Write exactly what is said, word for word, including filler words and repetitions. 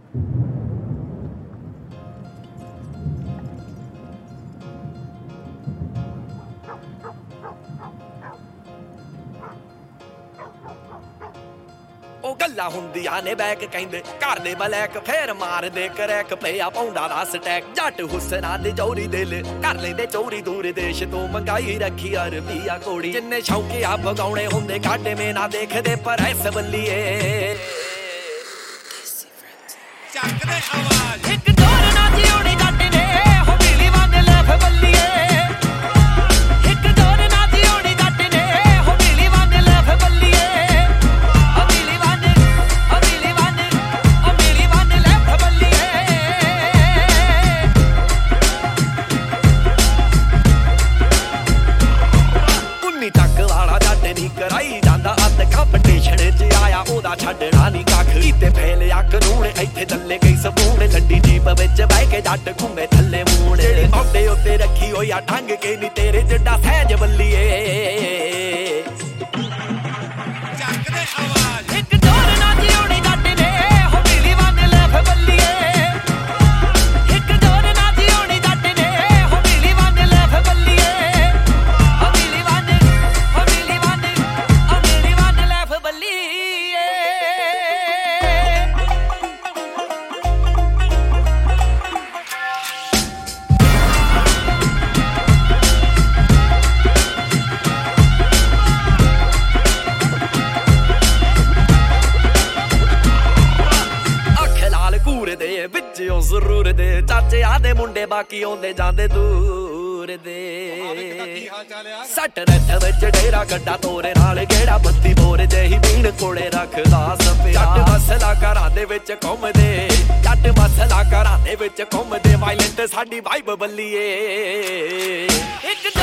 ਉਹ ਗੱਲਾਂ ਹੁੰਦੀਆਂ ਨੇ ਬੈਕ ਕਹਿੰਦੇ ਘਰ ਦੇ ਬਲੈਕ ਫੇਰ ਮਾਰਦੇ ਕਰੈਕ ਪਿਆ ਪੌਂਡਾ ਦਾ ਸਟੈਕ ਜੱਟ ਹੁਸਨਾ ਦੇ ਚੋਰੀ ਦਿਲ ਕਰ ਲੈਂਦੇ ਚੋਰੀ ਦੂਰ ਦੇਸ਼ ਤੋਂ ਮੰਗਾਈ ਰੱਖੀ ਅਰਬੀਆ ਕੋੜੀ ਜਿੰਨੇ ਸ਼ੌਕੀਆ ਭਗਾਉਣੇ ਹੁੰਦੇ ਕਾਟੇ ਮੇ ਨਾ ਦੇਖਦੇ ਪਰ ਐਸ ਬੱਲੀਏ ਚੱਕਦੇ ਆਵਾਜ਼ ਇੱਕ ਦੌਰ ਨਾ ਜਿਉਣੀ ਜੱਟ ਨੇ ਹੋ ਬਿਲੀ ਵੰਡ ਲੈ ਬੱਲੀਏ ਇੱਕ ਦੌਰ ਨਾ ਜਿਉਣੀ ਜੱਟ ਨੇ ਹੋ ਬਿਲੀ ਵੰਡ ਲੈ ਬੱਲੀਏ ਕਰਾਈ ਜਾਂਦਾ ਅੱਧ ਕੰਪੀਟੀਸ਼ਨ ਚ ਆਇਆ ਉਹਦਾ ਛੱਡਣਾ ਨੀ ਕੱਖ ਕੀਤੇ ਫੇਲਿਆ ਕਾਨੂੰਨ ਇੱਥੇ ਥੱਲੇ ਗਈ ਸਪੂਨ ਲੰਡੀ ਜੀਪ ਵਿੱਚ ਬਹਿ ਕੇ ਜੱਟ ਘੁੰਮੇ ਥੱਲੇ ਮੂਣ ਜਿਹੜੀ ਮੌਡੇ ਉੱਤੇ ਰੱਖੀ ਹੋਈ ਆ ਢੰਗ ਕੇ ਨੀ ਤੇਰੇ ਜਿੱਡਾ ਸਹਿਜ ਬੱਲੀਏ ਚੱਕਦੇ ਆਵਾਜ਼ ਇੱਕ ਦੌਰ ਨਾ ਜਿਉਣੀ ਜੱਟ ਨੇ ਹੋ ਬਿਲੀ ਵੰਡ ਲੈ ਬੱਲੀਏ ਇੱਕ ਦੌਰ ਨਾ ਜਿਉਣੀ ਜੱਟ ਨੇ ਹੋ ਬਿਲੀ ਵੰਡ ਲੈ ਬੱਲੀਏ ਵਿੱਚੋਂ ਜ਼ਰੂਰ ਦੇ ਚਾਚਿਆਂ ਦੇ ਮੁੰਡੇ ਬਾਕੀ ਆਉਂਦੇ ਜਾਂਦੇ ਦੂਰ ਦੇ ਸੱਟ ਰੱਥ ਵਿੱਚ ਡੇਰਾ ਗੱਡਾ ਤੋਰੇ ਨਾਲ ਗੇੜਾ ਬੱਤੀ ਬੋਰ ਜਿਹੀ ਬੀਣ ਕੋਲੇ ਰੱਖਦਾ ਸਪਿਆ ਜੱਟ ਮਸਲਾ ਘਰਾਂ ਦੇ ਵਿੱਚ ਘੁੰਮਦੇ ਜੱਟ ਮਸਲਾ ਘਰਾਂ ਦੇ ਵਿੱਚ ਘੁੰਮਦੇ ਵਾਇਲੈਂਟ ਸਾਡੀ ਵਾਈਬ ਬੱਲੀਏ ਇੱਕ